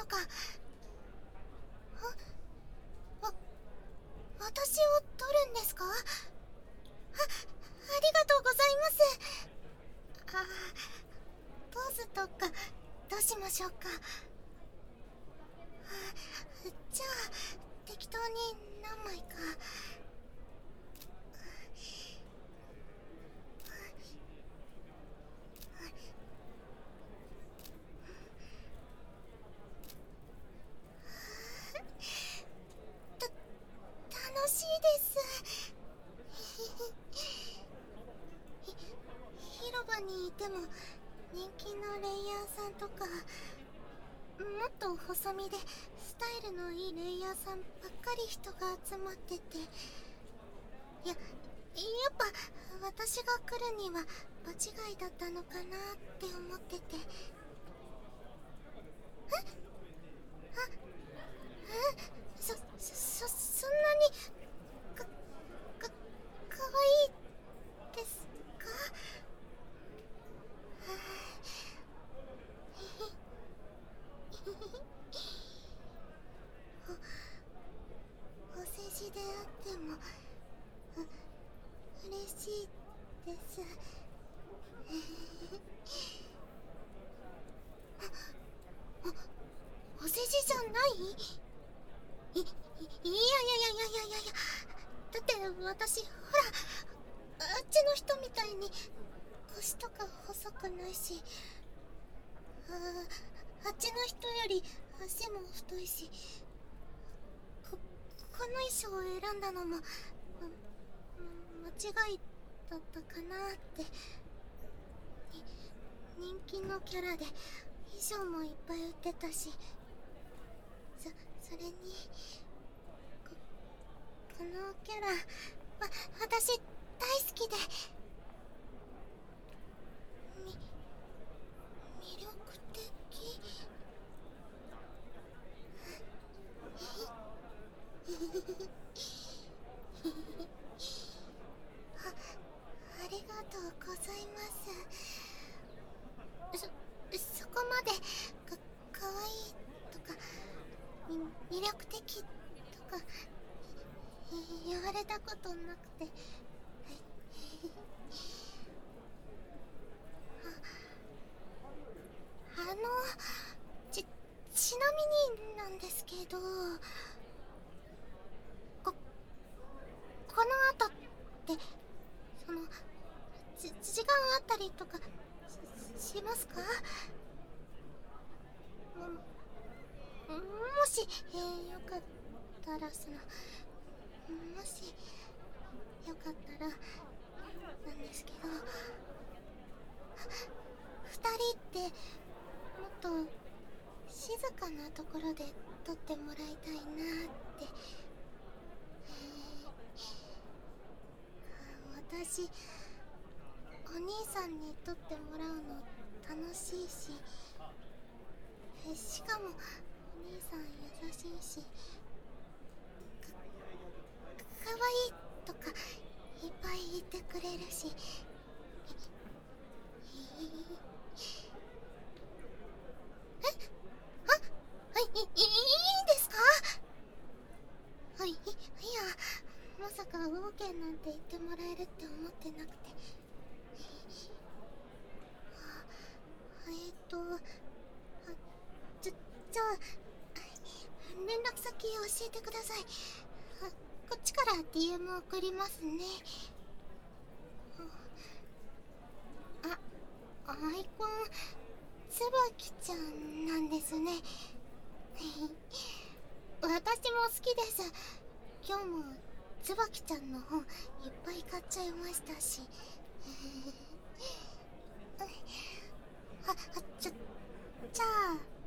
か。私を取るんですか？ありがとうございます。ポーズとかどうしましょうか？じゃあ適当に何枚か。楽しいです。広場にいても人気のレイヤーさんとか、もっと細身でスタイルのいいレイヤーさんばっかり人が集まってて、やっぱ私が来るには場違いだったのかなって思ってて。そんなにかわいいですか？お世辞であっても嬉しいです。お世辞じゃない？いや。だって私、ほら、あっちの人みたいに腰とか細くないし、あっちの人より足も太いし、この衣装を選んだのも、間違いだったかなって。人気のキャラで衣装もいっぱい売ってたし、それにこのキャラ私大好きで、魅力的。ありがとうございます。そこまでかわいいとか魅力的とか言われたことなくて。ちなみになんですけど、この後って時間あったりとかしますか？もし、よかったらもしよかったらなんですけど、二人ってもっと静かなところで撮ってもらいたいなって。私お兄さんに撮ってもらうの楽しいし、しかもお兄さん優しいし、かわいいとかいっぱい言ってくれるし。いいんですか？いや、まさか OK なんて言ってもらえるって思ってなくて。じゃあ連絡先教えてください。こっちから DM 送りますね。アイコンつばきちゃんなんですね。私も好きです。今日もつばきちゃんの本いっぱい買っちゃいましたし。じゃあ